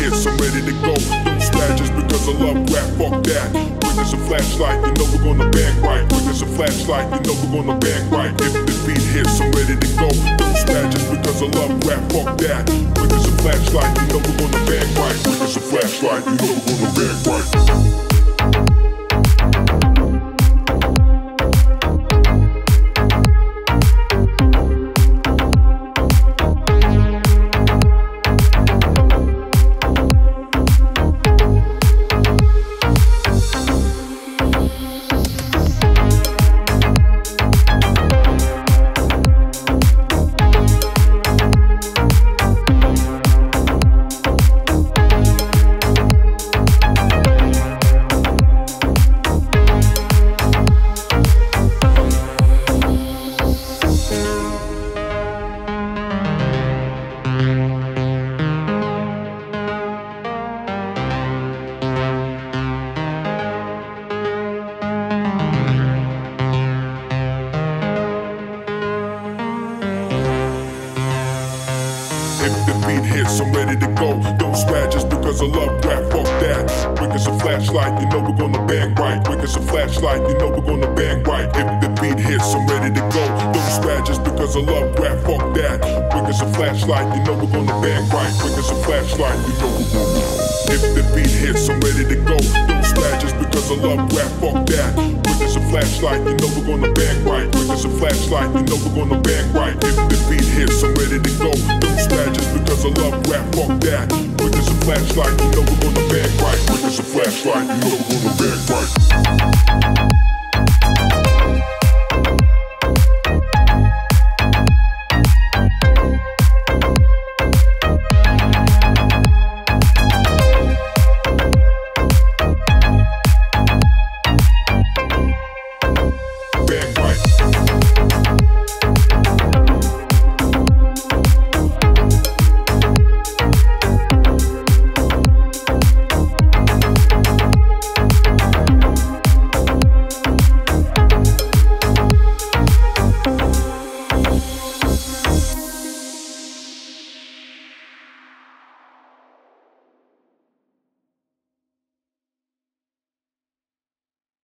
hits, I'm ready to go. Don't spaz just because I love rap, fuck that. Witness a flashlight, you know we're gonna bang right. Witness a flashlight, you know we're gonna bang right. If the beat hits, I'm ready to go. Don't spaz just because I love rap, fuck that. Witness a flashlight, you know we're gonna bang right. Witness a flashlight, you know we're gonna bang right. If the beat hits, I'm ready to go. Don't spaz just because I love rap, fuck that. Witness a flashlight, you know we're gonna bang right. Witness a flashlight, you know we're gonna bang right. If the beat hits, I'm ready to go. Don't spaz just because I love rap, fuck that. Witness a flashlight, you know we're gonna bang right. Witness a flashlight, you know we're gonna. If the beat hits, I'm ready to go. Don't spaz just because I love rap, fuck that. Witness a flashlight, you know we're gonna bang right. Witness a flashlight, you know we're gonna bang right. If the beat hits, I'm ready to go. Don't spaz just because I love rap, fuck that. Witness a flashlight, you know we're gonna